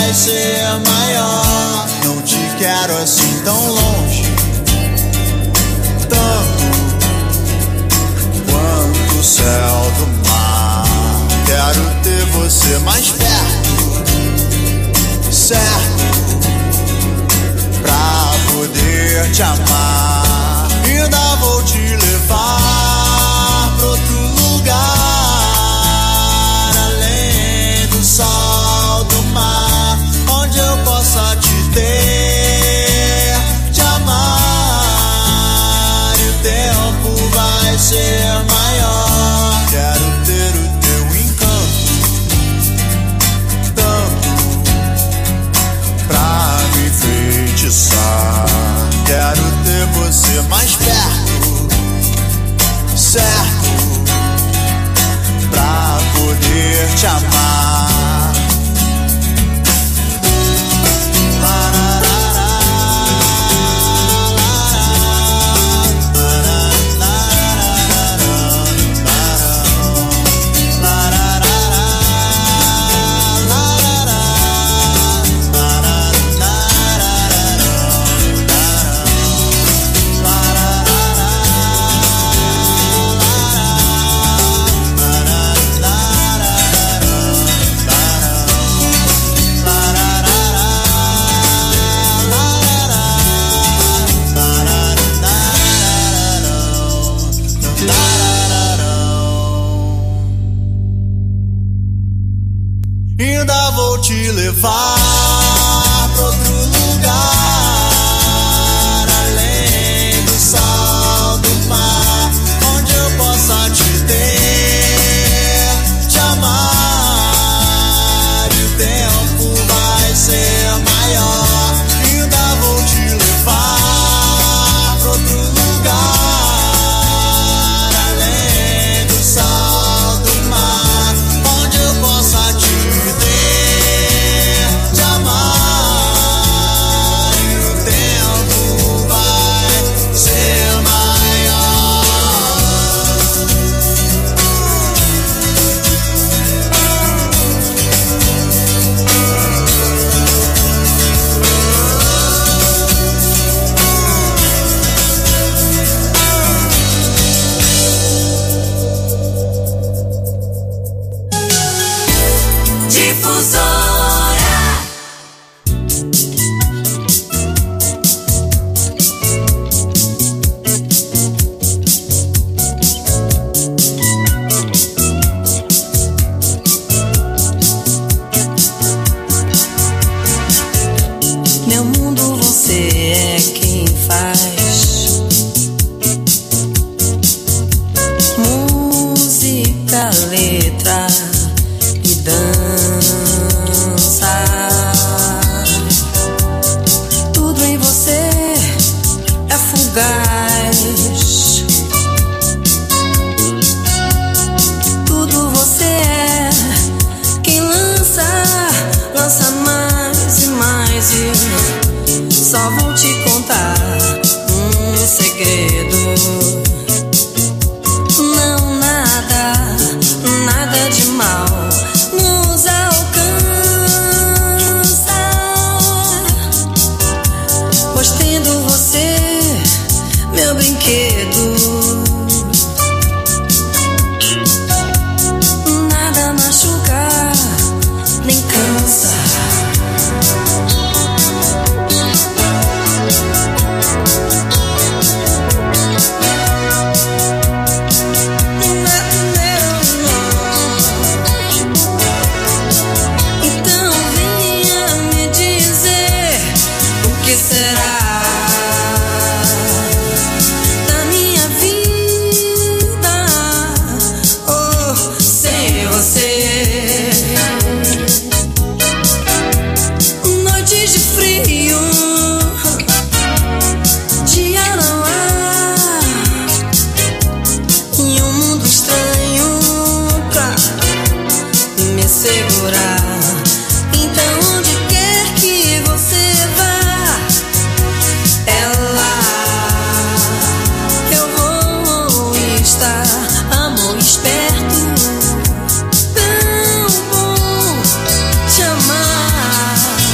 vai ser maior. Não te quero assim tão longe, tanto quanto o céu do mar. Quero ter você mais perto, certo, pra poder te amar. Ainda vou te levar pra outro lugar, além do sol, do mar, onde eu possa te ter, te amar. E o tempo vai ser maior. Quero ter o teu encanto, tanto pra me enfeitiçar. Quero ter você mais perto, certo, pra poder te amar. Ainda vou te levar pra outro lugar, além do sol, do mar, onde eu possa te ter, te amar. E o tempo vai ser maior. Ainda vou te levar pra outro lugar, além do sol, do mar, onde eu possa te te amar. E o tempo vai ser Tão bom te amar.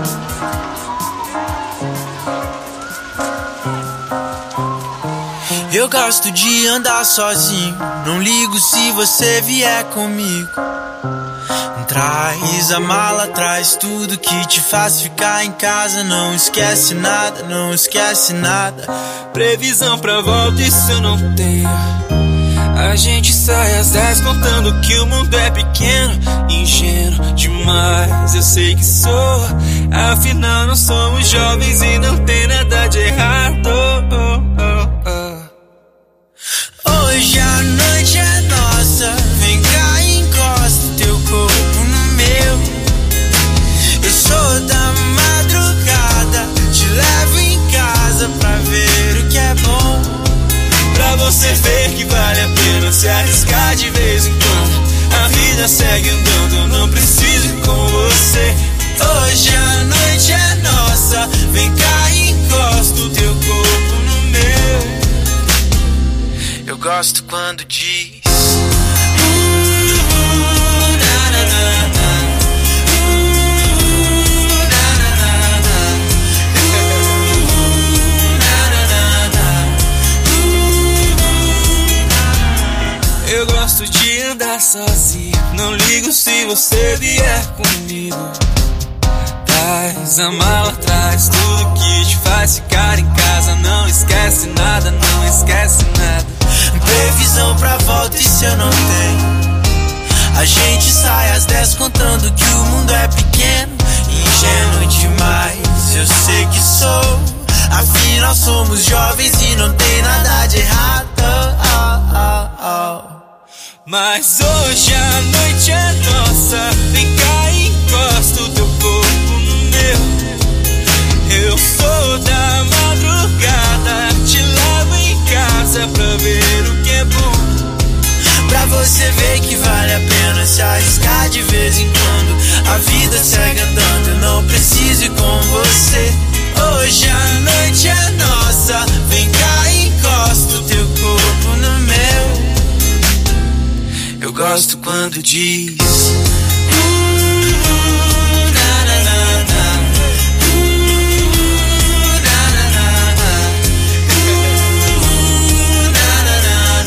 Eu gosto de andar sozinho, não ligo se você vier comigo. Traz a mala, traz tudo que te faz ficar em casa. Não esquece nada, não esquece nada. Previsão pra volta, isso eu não tenho. A gente sai às 10 contando que o mundo é pequeno. Ingênuo demais, eu sei que sou. Afinal não somos jovens e não tem nada de errado. Hoje a noite é nossa, vem cá e encosta o teu corpo no meu. Eu sou da madrugada, te levo em casa pra ver o que é bom. Pra você ver que vale a pena se arriscar de vez em quando. A vida segue andando, eu não preciso ir com você. Hoje a noite é nossa, vem cá e encosta o teu corpo no meu. Eu gosto quando diz na, na, na, na. Eu gosto de andar sozinho, não ligo se você vier comigo. Traz a mala, traz tudo que te faz ficar em casa. Não esquece nada, não esquece nada. Previsão pra volta, isso eu não tenho. A gente sai às 10 contando que o mundo é pequeno. Ingênuo demais, eu sei que sou. Afinal somos jovens e não tem nada de errado. Mas hoje a noite é nossa, vem cá e encosta o teu corpo no meu. Eu sou da madrugada, te levo em casa pra ver o que é bom. Pra você ver que vale a pena se arriscar de vez em quando. A vida segue andando, eu não preciso ir com você. Hoje a noite é nossa, vem cá e encosta o teu corpo no meu. Eu gosto quando diz na, na, na, na. Na, na, na, na. Na, na, na,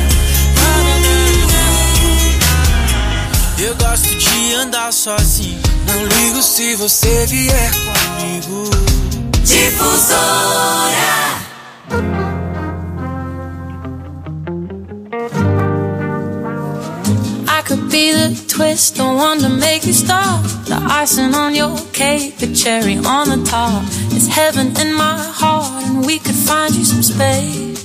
na. Eu gosto de andar sozinho, não ligo se você vier comigo. Difusora. I could be the twist, the one to make you stop. The icing on your cake, the cherry on the top. It's heaven in my heart, and we could find you some space.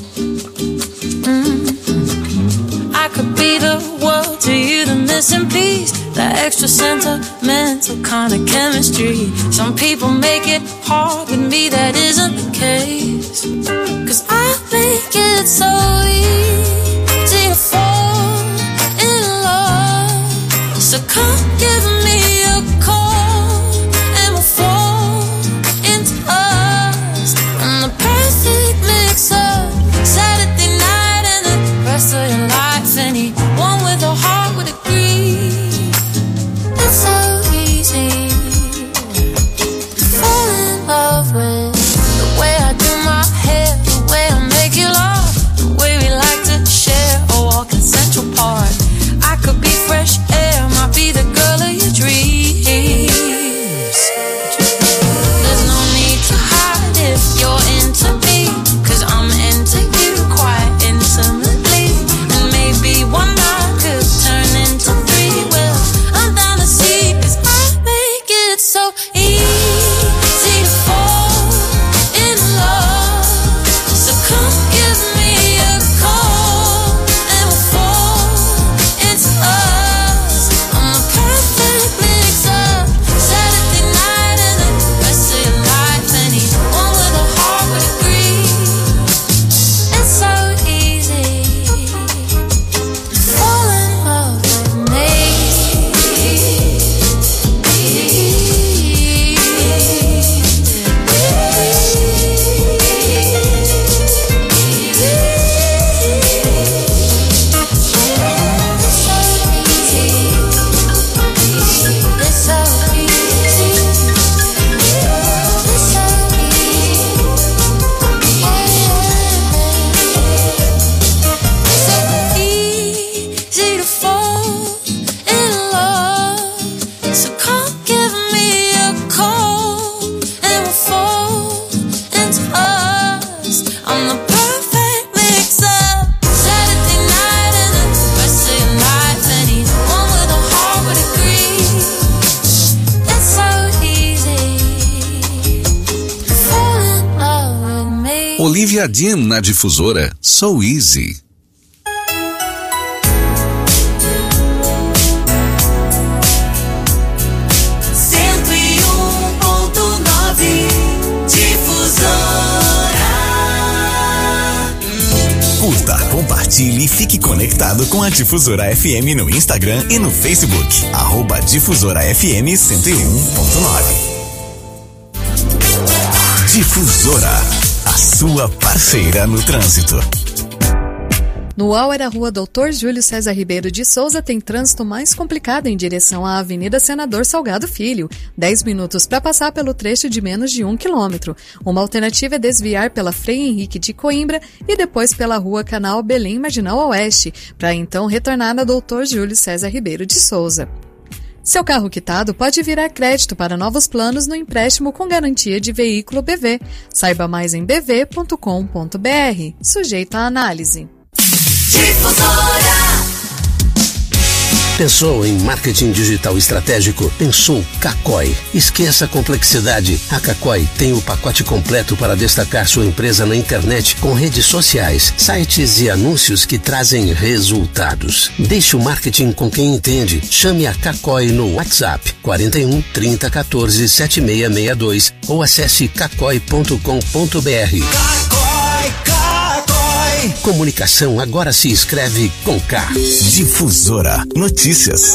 I could be the world to you, the missing piece, the extra sentimental kind of chemistry. Some people make it hard, with me that isn't the case. 'Cause I make it so easy to fall in love. So come give me a call and we'll fall into us. And the perfect mix up Saturday night and the rest of your life. Anyone with a heart would agree. It's so easy to fall in love with the way I do my hair, the way I make you laugh, the way Olivia Dean na Difusora, So Easy. Curta, compartilhe e fique conectado com a Difusora FM no Instagram e no Facebook. @Difusora FM 101.9. Difusora, a sua parceira no trânsito. No Auer, a rua Dr. Júlio César Ribeiro de Souza tem trânsito mais complicado em direção à Avenida Senador Salgado Filho. 10 minutos para passar pelo trecho de menos de 1 quilômetro. Uma alternativa é desviar pela Frei Henrique de Coimbra e depois pela rua Canal Belém Marginal Oeste, para então retornar na Dr. Júlio César Ribeiro de Souza. Seu carro quitado pode virar crédito para novos planos no empréstimo com garantia de veículo BV. Saiba mais em bv.com.br. Sujeito à análise. Difusora. Pensou em marketing digital estratégico? Pensou Cacói. Esqueça a complexidade. A Cacói tem o pacote completo para destacar sua empresa na internet com redes sociais, sites e anúncios que trazem resultados. Deixe o marketing com quem entende. Chame a Cacói no WhatsApp 41 30 14 7662 ou acesse cacói.com.br. Comunicação agora se escreve com K. Difusora Notícias.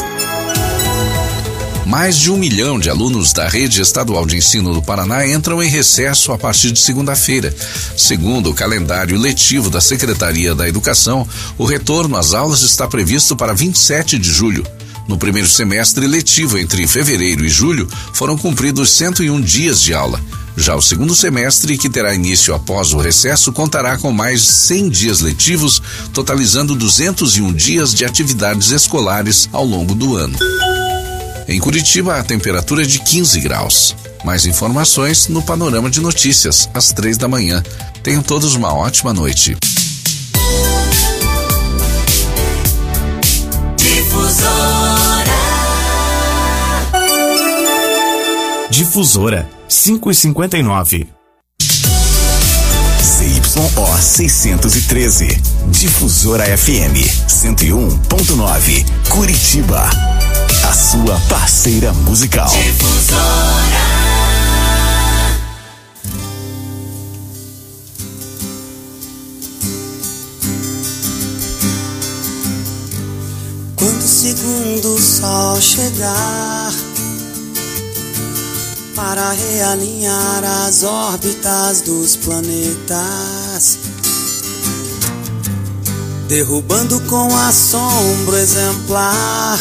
Mais de 1 milhão de alunos da Rede Estadual de Ensino do Paraná entram em recesso a partir de segunda-feira. Segundo o calendário letivo da Secretaria da Educação, o retorno às aulas está previsto para 27 de julho. No primeiro semestre letivo, entre fevereiro e julho, foram cumpridos 101 dias de aula. Já o segundo semestre, que terá início após o recesso, contará com mais 100 dias letivos, totalizando 201 dias de atividades escolares ao longo do ano. Em Curitiba, a temperatura é de 15 graus. Mais informações no Panorama de Notícias, às 3 da manhã. Tenham todos uma ótima noite. Difusora 5h59. CYO 613. Difusora FM 101.9. Curitiba. A sua parceira musical. Difusora. Quando o segundo sol chegar para realinhar as órbitas dos planetas, derrubando com assombro exemplar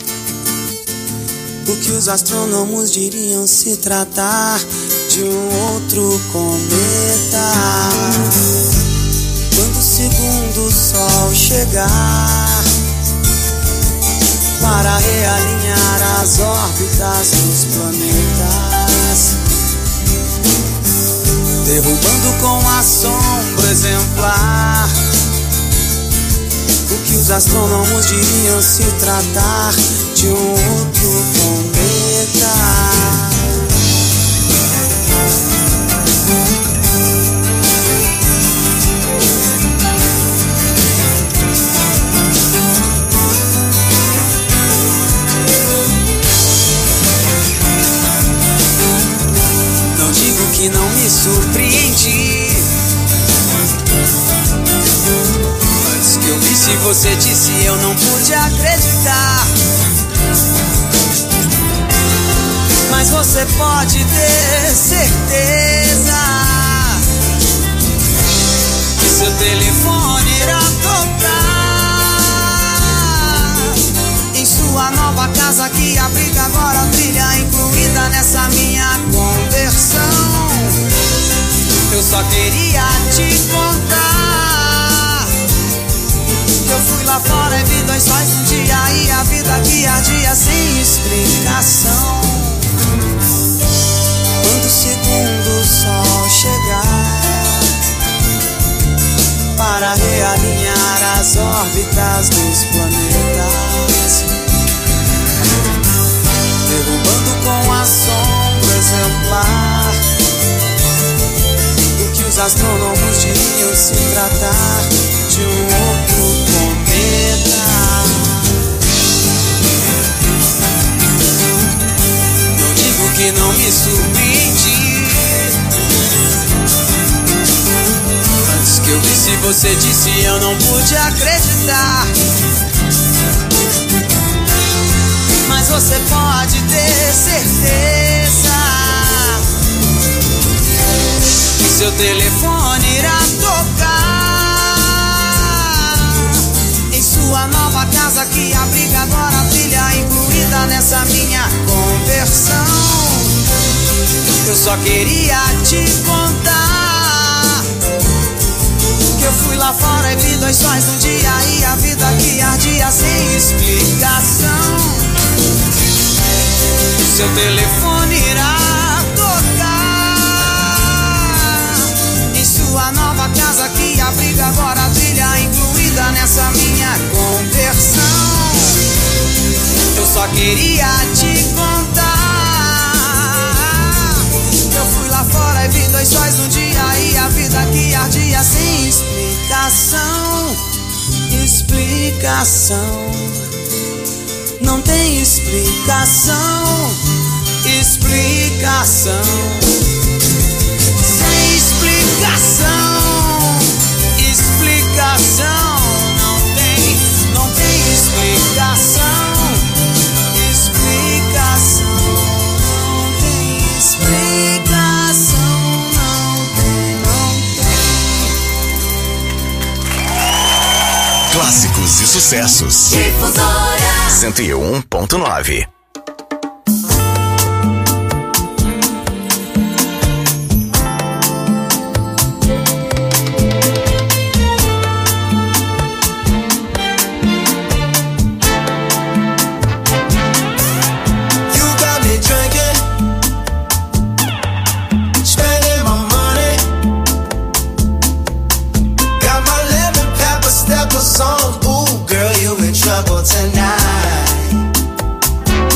o que os astrônomos diriam se tratar de um outro cometa. Quando o segundo sol chegar para realinhar as órbitas dos planetas, derrubando com assombro exemplar o que os astrônomos diriam se tratar de um outro cometa. Não digo que não me surpreendi, antes que eu visse você disse eu não pude acreditar. Mas você pode ter certeza que seu telefone irá tocar em sua nova casa que abriga agora a trilha incluída nessa minha conversão. Eu só queria te contar que eu fui lá fora e vi 2 sóis num dia e a vida que ardia sem explicação. Quando o segundo sol chegar para realinhar as órbitas dos planetas, derrubando com assombro exemplar o que os astrônomos diriam se tratar de um outro cometa. Não digo que não me surpreendi. Antes que eu visse você disse eu não pude acreditar. Mas você pode ter certeza que seu telefone irá tocar em sua nova casa que abriga agora a trilha incluída nessa minha conversão. Eu só queria te contar que eu fui lá fora e vi 2 sóis num dia e a vida que ardia sem explicação. Seu telefone irá tocar em sua nova casa que abriga agora a trilha incluída nessa minha conversão. Eu só queria te contar que eu fui lá fora e vi 2 sóis num dia e a vida que ardia sem explicação. Explicação. Não tem explicação, explicação. Sem explicação, explicação. Não tem explicação, explicação. Não tem explicação, não tem. Clássicos e sucessos. Difusora 101.9. Trouble tonight.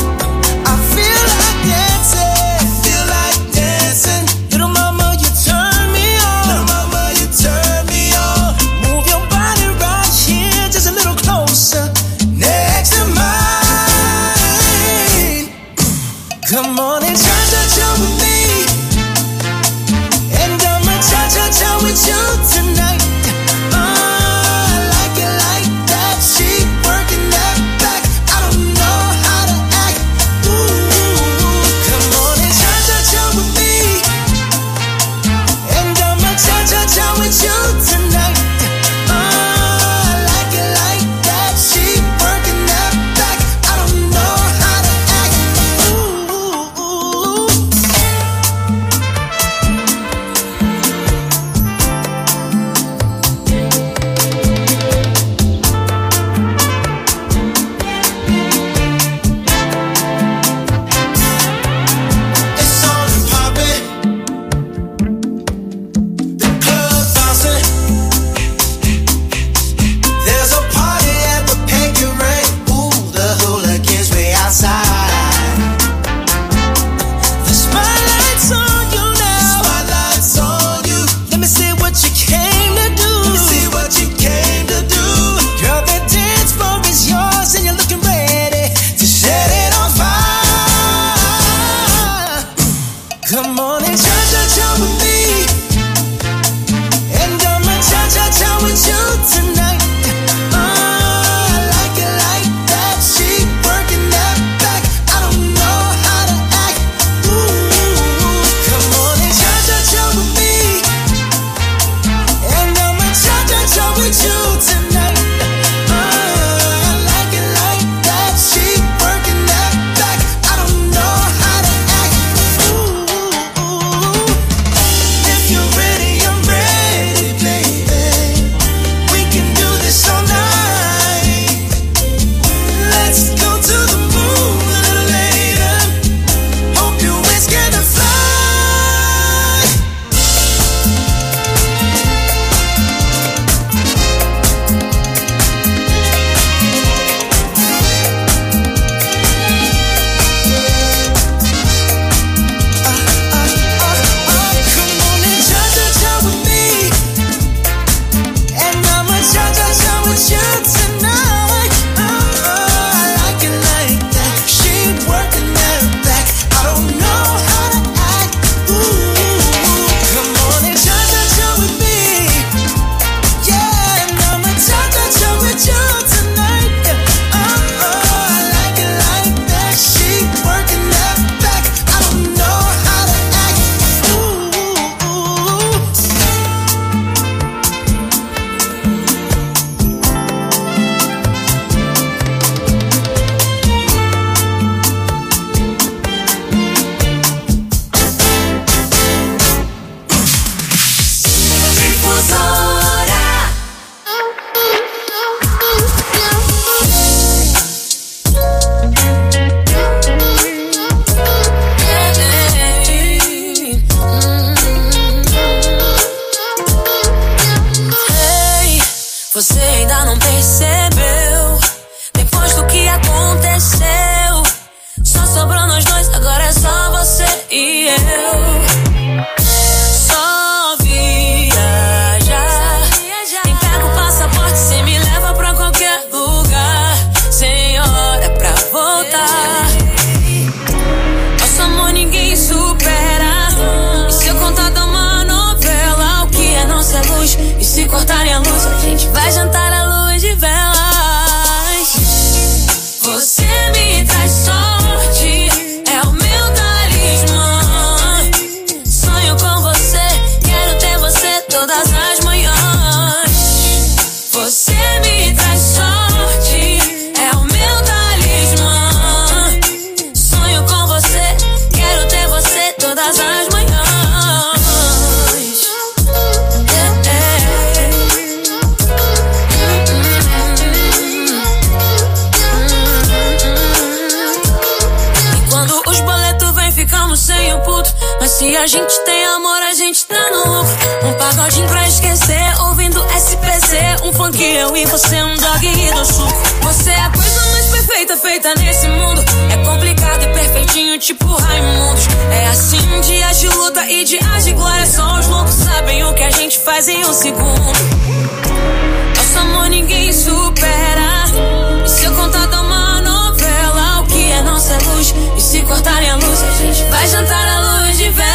Se a gente tem amor, a gente tá no lucro. Um pagodinho pra esquecer, ouvindo SPC. Um funk, eu e você, um dog e do suco. Você é a coisa mais perfeita feita nesse mundo. É complicado e perfeitinho, tipo Raimundos. É assim, dias de luta e dias de glória. Só os loucos sabem o que a gente faz em um segundo. Nosso amor ninguém supera. E se eu contar da uma novela, o que é nossa luz? E se cortarem a luz, a gente vai jantar à luz de velas.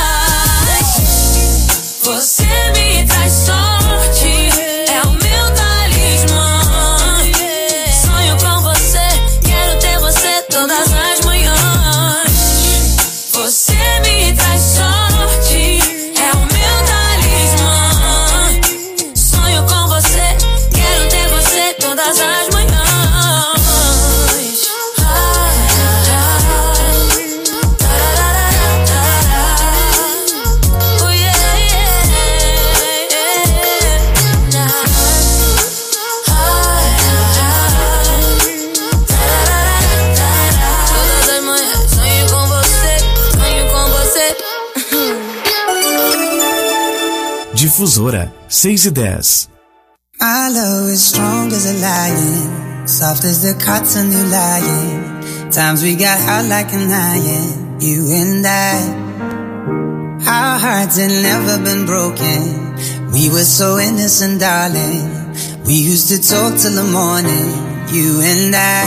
Você me traz sorte, é o meu talismã. Sonho com você, quero ter você todas as manhãs. Você me traz sorte, é o meu talismã. Sonho com você, quero ter você todas as manhãs. Difusora 6:10. My love is strong as a lion, soft as the cotton you lying. Times we got hot like an iron, you and I. Our hearts had never been broken. We were so innocent, darling. We used to talk till the morning, you and I.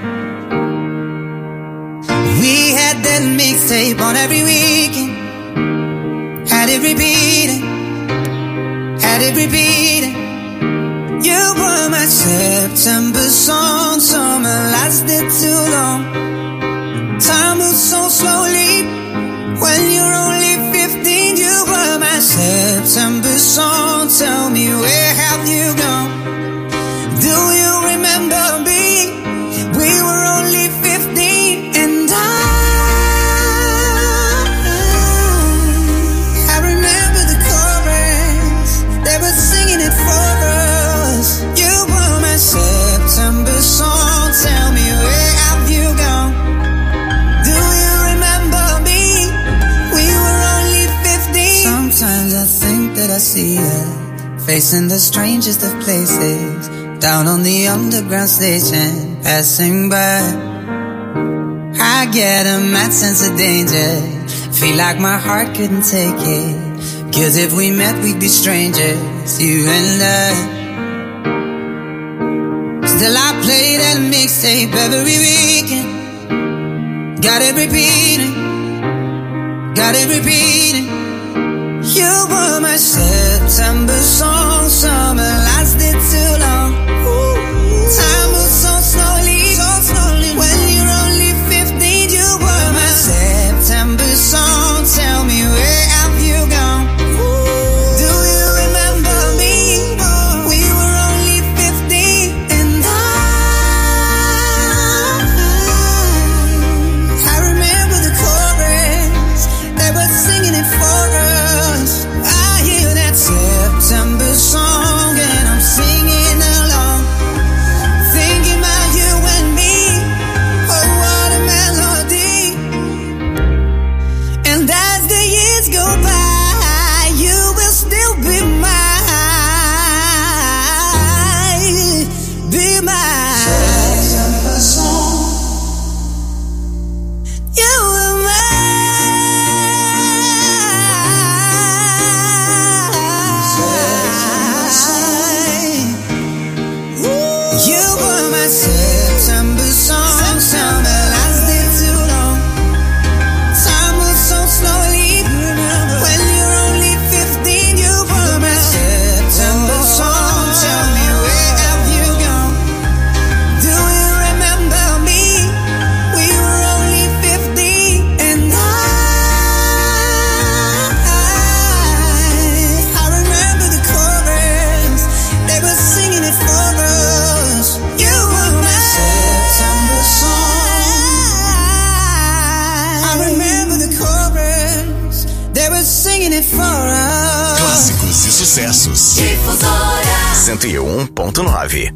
We had that mixtape on every weekend. Had it repeating. Had it repeating. You were my September song. Summer lasted too long. Time moves so slowly when you're only 15. You were my September song. Tell me, where have you gone? Do you remember me? We were only 15 and I remember the chorus. They were singing it for us. You were my September song. Tell me, where have you gone? Do you remember me? We were only 15. Sometimes I think that I see her facing the strangest of places, down on the underground station, passing by. I get a mad sense of danger, feel like my heart couldn't take it. 'Cause if we met, we'd be strangers, you and I. Still I play that mixtape every weekend. Got it repeating, got it repeating. You were my September song. Summer lasted too long. Time moves so slowly, so slowly. When you're only 15, you were my September song. Tell me, where have you gone? Do you remember me? We were only 15 and I remember the chorus. They were singing it for us. I hear that September song and I'm singing along, thinking about you and me. Oh, what a melody. And as the years go by, you will still be mine, be mine. September song. You were mine. You were my September song. Summer lasted too long. Time moves so slowly when you're only 15. You were my September song. Tell me, where have you gone? Do you remember me? We were only 15 and I remember the chorus. They were singing it for us. You were my September song. I remember the chorus. They were singing it for us. Clássicos e sucessos. Difusora 101.9.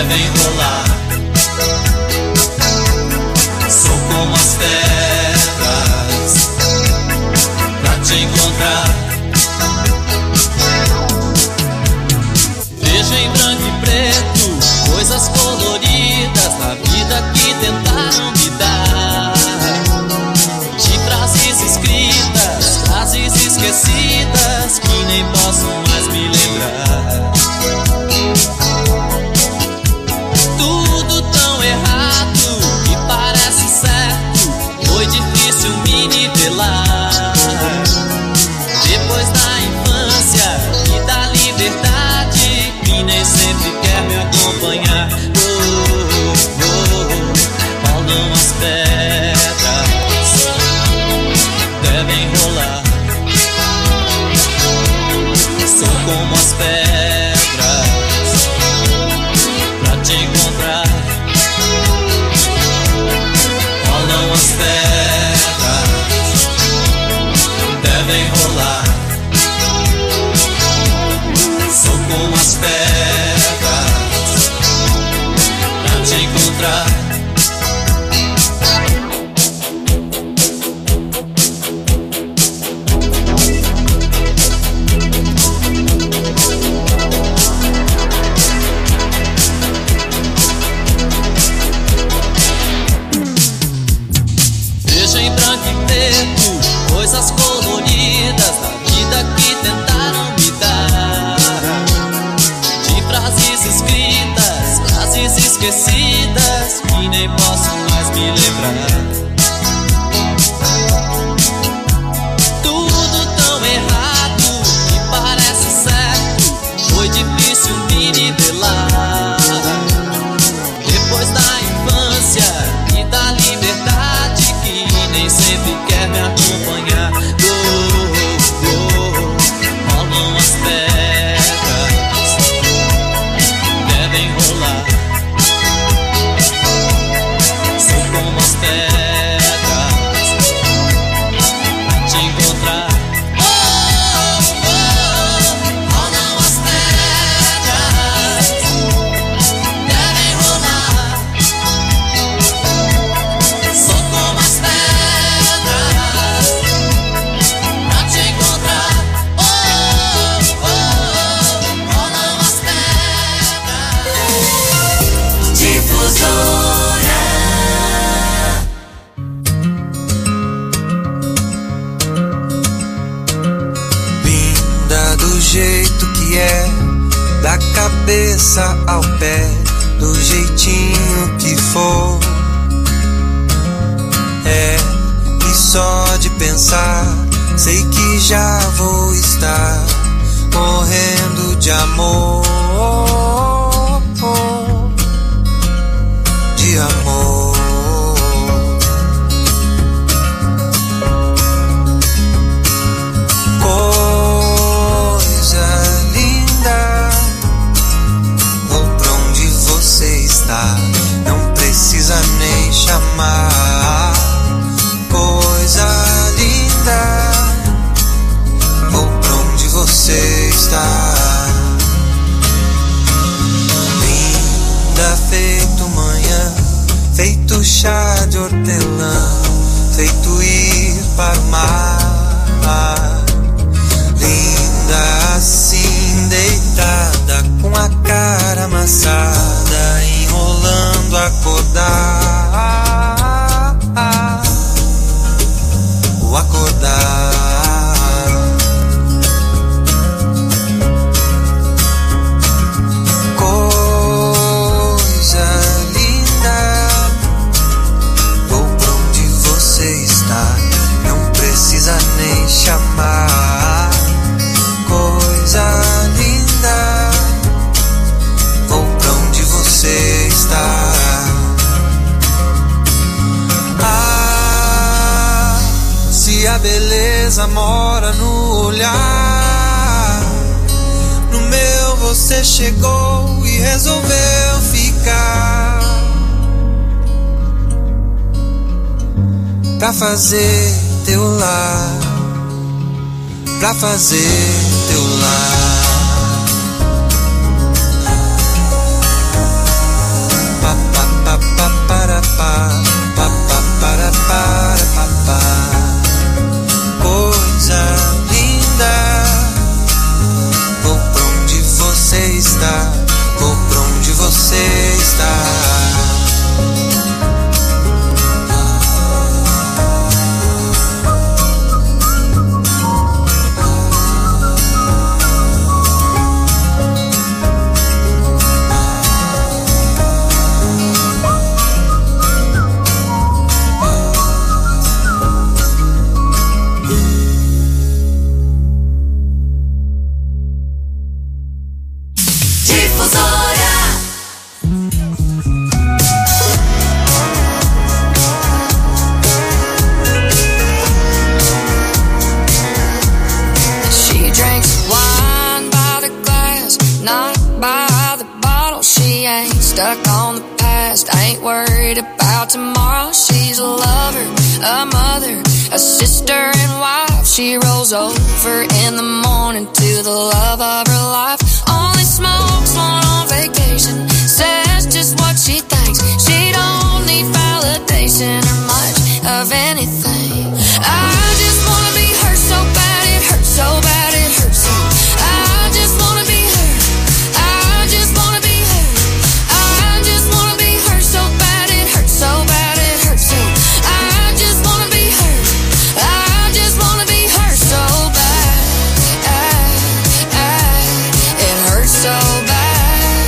devem rolar. Sou como as pedras pra te encontrar. Vejo em branco e preto coisas coloridas da vida que tentaram me dar. De frases escritas, frases esquecidas que nem posso mais me lembrar. Tudo tão errado que parece certo, foi difícil me nivelar. Depois da infância e da liberdade, que nem sempre quer me acompanhar. Rolam as pedras, devem rolar. Sou como as pedras pra te encontrar. Rolam as pedras, devem rolar. Sou como as pedras pra te encontrar. Vejo em branco e preto coisas coloridas da vida que tentaram me dar. De frases escritas, frases esquecidas que nem posso mais me lembrar. Tudo tão errado que parece certo, foi difícil me nivelar. Depois da infância e da liberdade, que nem sempre quer me acompanhar. Rolam as pedras, devem rolar. Sou como as pedras pra te encontrar. Rolam as pedras, devem rolar. Sou como as pedras pra te encontrar. Rolam as pedras. Difusora. Linda do jeito que é, da cabeça ao pé, do jeitinho que for. É, e só de pensar, sei que já vou estar morrendo de amor. De amor. Coisa linda, vou pra onde você está, não precisa nem chamar. Coisa linda, vou pra onde você está. Linda feito manhã, feito chá de hortelã, feito ir para o mar. Linda assim deitada, com a cara amassada, enrolando acordar. O acordar. Coisa linda, vou pra onde você está, não precisa nem chamar. Coisa linda, vou pra onde você está. Ah, se a beleza mora no olhar, no meu você chegou e resolveu ficar. Pra fazer teu lar, pra fazer teu lar. she ain't stuck on the past, ain't worried about tomorrow. She's a lover, a mother, a sister and wife. She rolls over in the morning to the love of her life. Only smokes one on vacation, says just what she thinks. She don't need validation or much of anything. I just wanna be her so bad, it hurts so bad, it hurts so. I just wanna be her, I just wanna be her. I just wanna be her so bad, it hurts so bad, it hurts so. I just wanna be her, I just wanna be her so bad. It hurts so bad.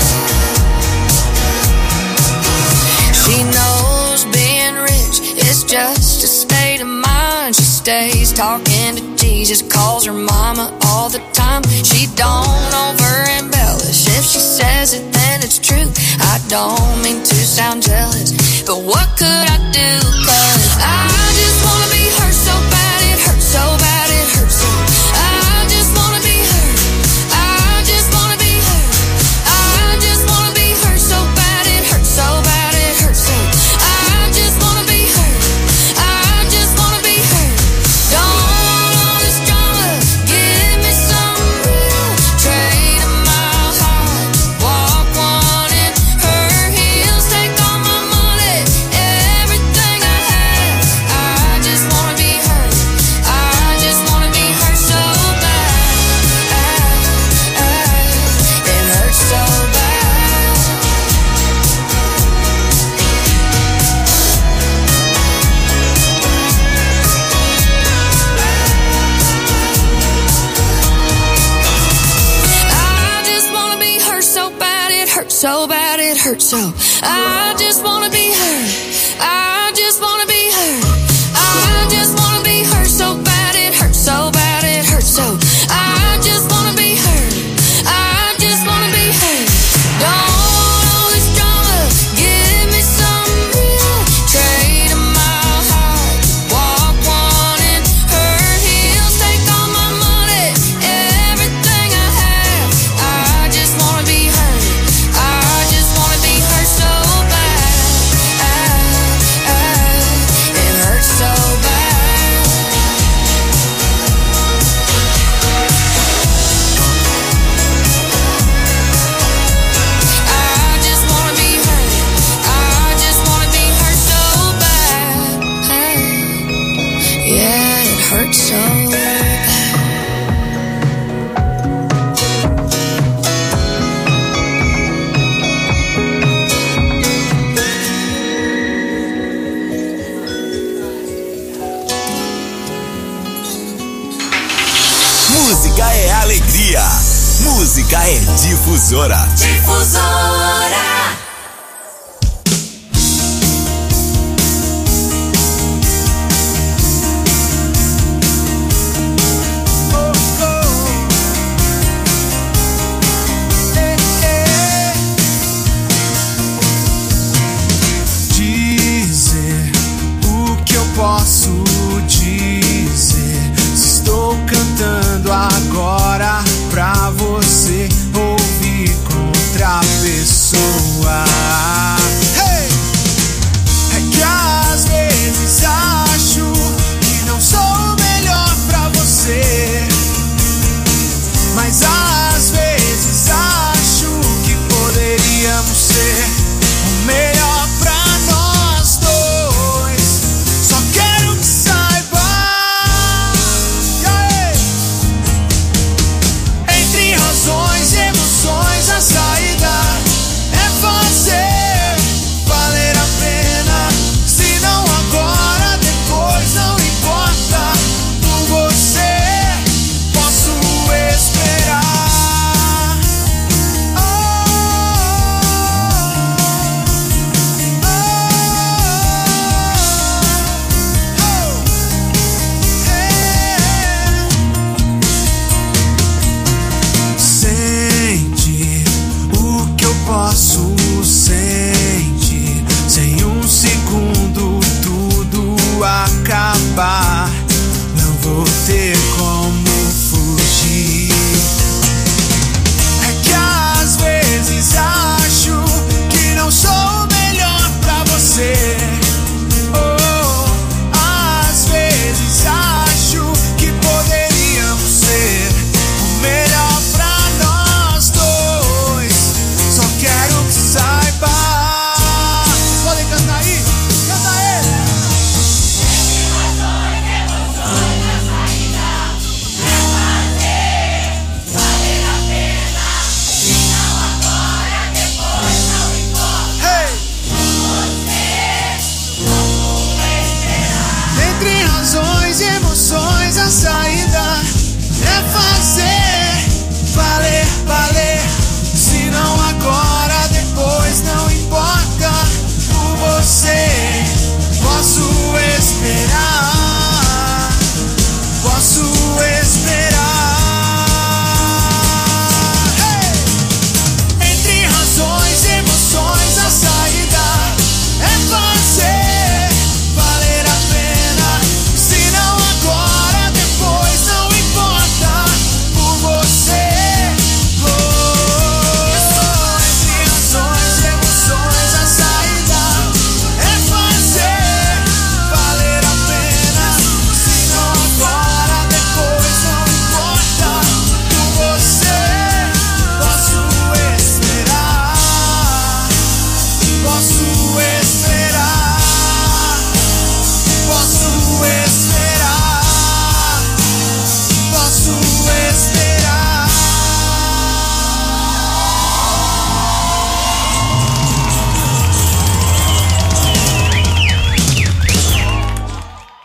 She knows being rich is just a state of mind. She stays talking to Jesus, calls her mama all the time. She don't over embellish. If she says it, then it's true. I don't mean to sound jealous, but what could I do? 'Cause I just wanna be her so bad, it hurts so bad, it hurts so. I just wanna be her, I just wanna be her. I just wanna be her so bad, it hurts so bad, it hurts so. I just wanna be her, I just wanna be her. Don't want all this drama, give me some real. Trade a mile high, walk one in her heels. Take all my money, everything I have. I just wanna be her, I just wanna be her so bad. It hurts so bad. I just wanna be her so bad, it hurts so bad, it hurts so. I just wanna be her, I just wanna be her. I just wanna be her so bad, it hurts so bad, it hurts so. I just wanna be her, I just wanna be her. Don't want all this drama, give me some real. Trade a mile high, walk one in her heels. Take all my money, everything I have. I just wanna be her, I just wanna be her so bad. It hurts so bad. I just wanna be her, I just wanna be her so bad. Yeah, it hurts so bad. Música é alegria. Música é difusora. Difusora. Dizer o que eu posso dizer. Se estou cantando agora pra você ouvir com outra pessoa. Hey! É que às vezes acho que não sou o melhor pra você, mas às vezes acho que poderíamos ser o melhor pra nós dois. Só quero que saiba, yeah! Entre razões e emoções a saída é fazer valer a pena. Se não agora, depois não importa. Por você posso esperar. Oh,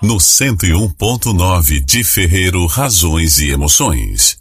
No 101.9 de Ferreiro, Razões e Emoções.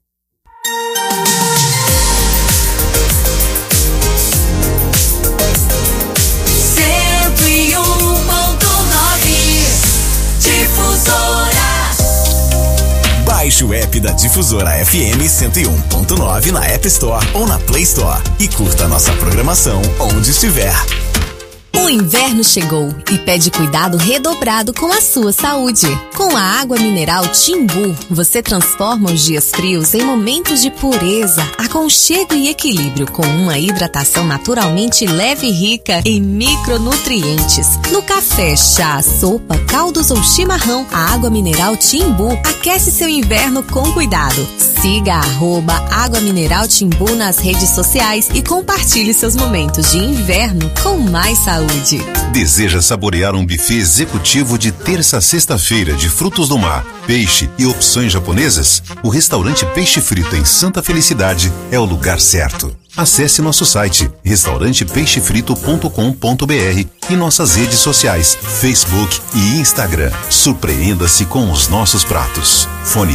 Baixe o app da Difusora FM 101.9 na App Store ou na Play Store e curta a nossa programação onde estiver. O inverno chegou e pede cuidado redobrado com a sua saúde. Com a água mineral Timbu, você transforma os dias frios em momentos de pureza, aconchego e equilíbrio, com uma hidratação naturalmente leve e rica em micronutrientes. No café, chá, sopa, caldos ou chimarrão, a água mineral Timbu aquece seu inverno com cuidado. Siga @Água Mineral Timbu nas redes sociais e compartilhe seus momentos de inverno com mais saúde. Deseja saborear um buffet executivo de terça a sexta-feira de frutos do mar, peixe e opções japonesas? O restaurante Peixe Frito em Santa Felicidade é o lugar certo. Acesse nosso site restaurantepeixefrito.com.br e nossas redes sociais, Facebook e Instagram. Surpreenda-se com os nossos pratos. Fone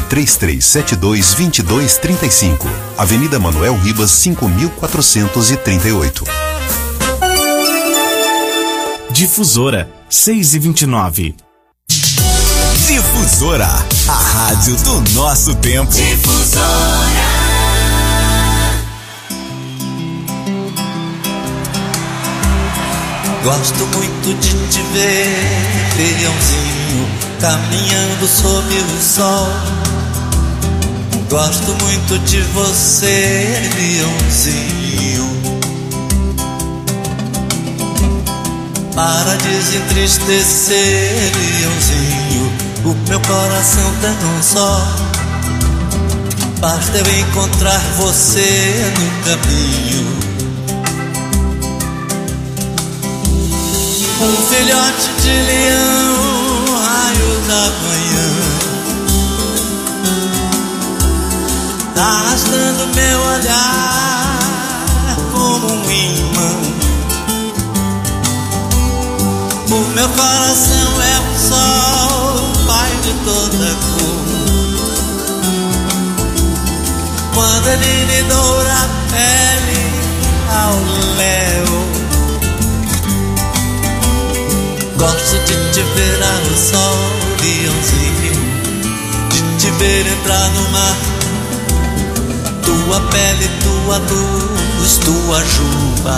3372-2235, Avenida Manuel Ribas 5438. Difusora 6h29. Difusora, a rádio do nosso tempo. Difusora. Gosto muito de te ver, leãozinho, caminhando sob o sol. Gosto muito de você, leãozinho. Para desentristecer, leãozinho, o meu coração tem um só. Basta eu encontrar você no caminho. Um filhote de leão, raio da manhã, arrastando meu olhar como um imã. O meu coração é o sol, pai de toda cor. Quando ele lhe doura a pele ao léu, gosto de te ver ao sol, leãozinho, de te ver entrar no mar. Tua pele, tua luz, tua juba.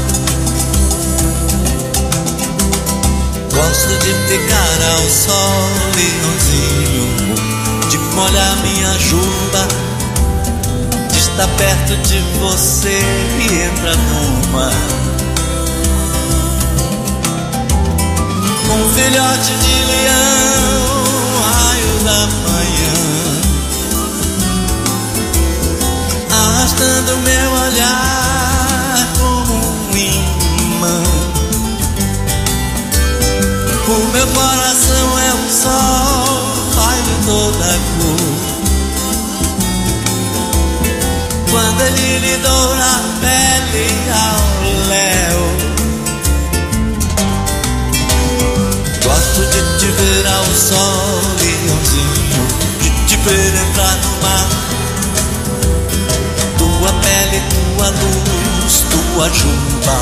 Gosto de ficar ao sol, leãozinho, de molhar minha juba, de estar perto de você e entrar no mar. Um filhote de leão, raio da manhã, arrastando meu olhar como um imã. O meu coração é um sol, pai de toda cor. Quando ele lhe doura a pele ao léu, gosto de te ver ao sol, leãozinho, de te ver entrar no mar. Tua pele, tua luz, tua juba.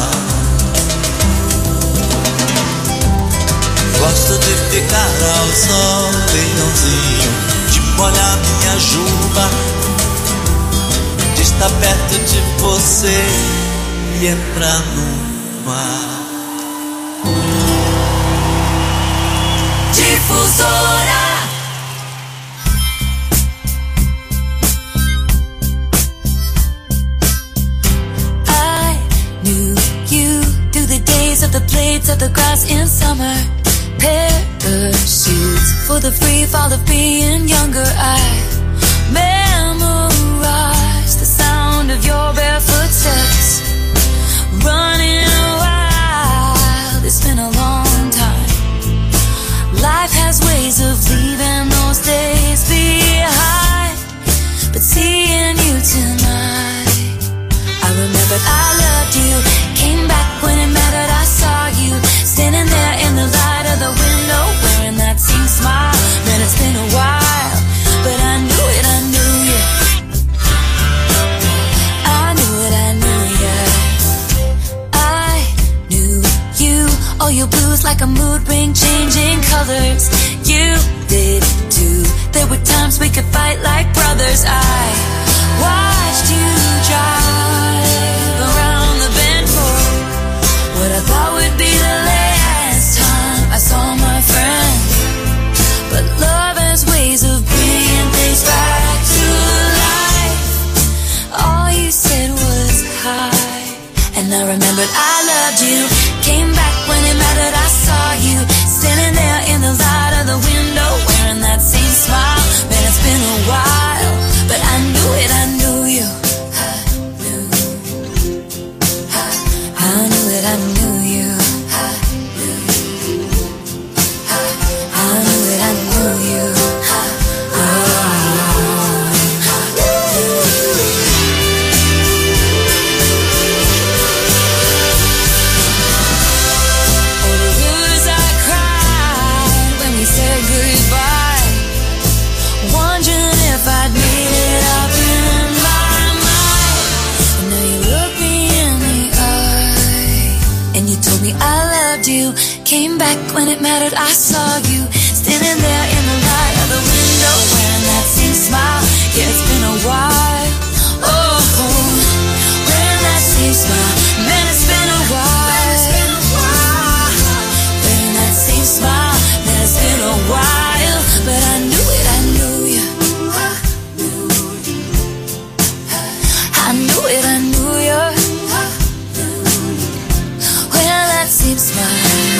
Gosto de ficar ao sol, leãozinho, de molhar minha juba, de estar perto de você e entrar no mar. Difusora. I knew you through the days of the blades of the grass in summer. Parachutes for the free fall of being younger. I memorized the sound of your barefoot steps, running wild. It's been a long time. Life has ways of leaving those days behind, but seeing you tonight, I remembered I loved you. Came back when it mattered. I saw you standing there in the light of the window, wearing that all your blues like a mood ring changing colors. You did too. There were times we could fight like brothers. I watched you drive around the bend for what I thought would be the last time I saw my friend. But love has ways of bringing things back to life. All you said was hi, and I remembered I loved you. Came back when it mattered, I saw you standing there in the light of the window, wearing that same smile. Man, it's been a while, but I knew it, I knew you. I knew it, I knew you. I knew it, I knew you. Came back when it mattered, I saw you standing there in the light of the window, wearing that same smile. Yeah, it's been a while. Oh, wearing that same smile. Man, it's been a while. Wearing that same smile. Man, it's been a while. But I knew it, I knew you. I knew it, I knew you. Wearing that same smile.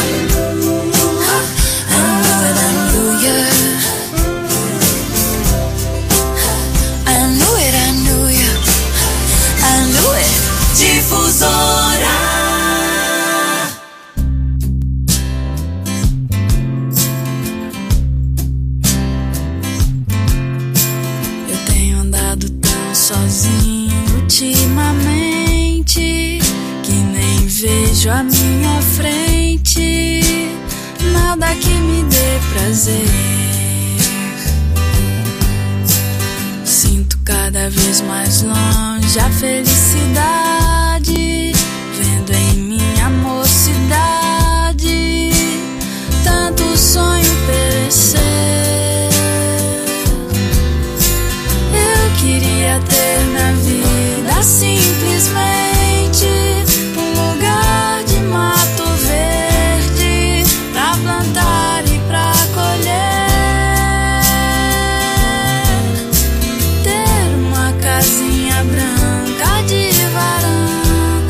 Difusora. Eu tenho andado tão sozinho ultimamente que nem vejo a minha frente, nada que me dê prazer. Sinto cada vez mais longe a felicidade, vendo em minha mocidade tanto sonho perecer. Eu queria ter na vida simplesmente um lugar de mato verde pra plantar e pra colher, ter uma casinha branca de varanda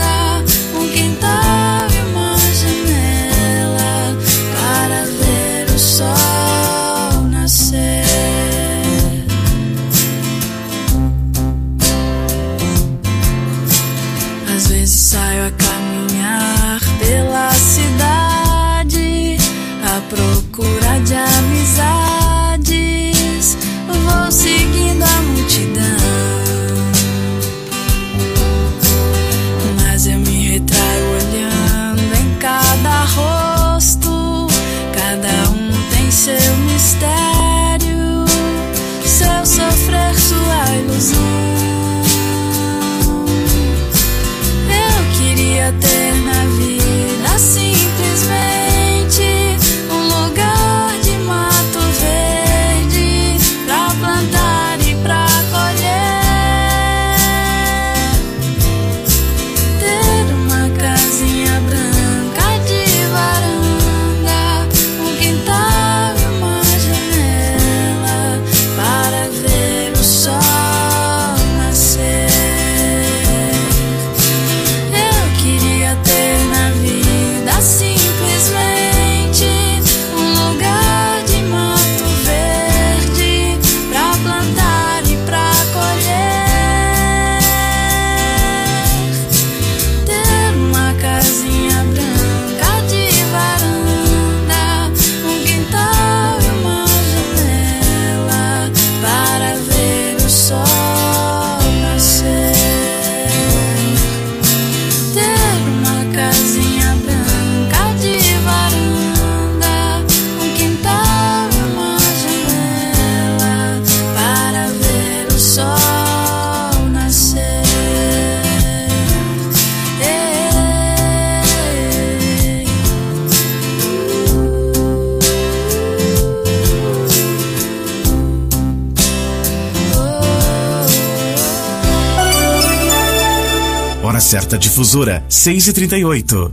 certa Difusora, 6h38.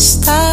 está.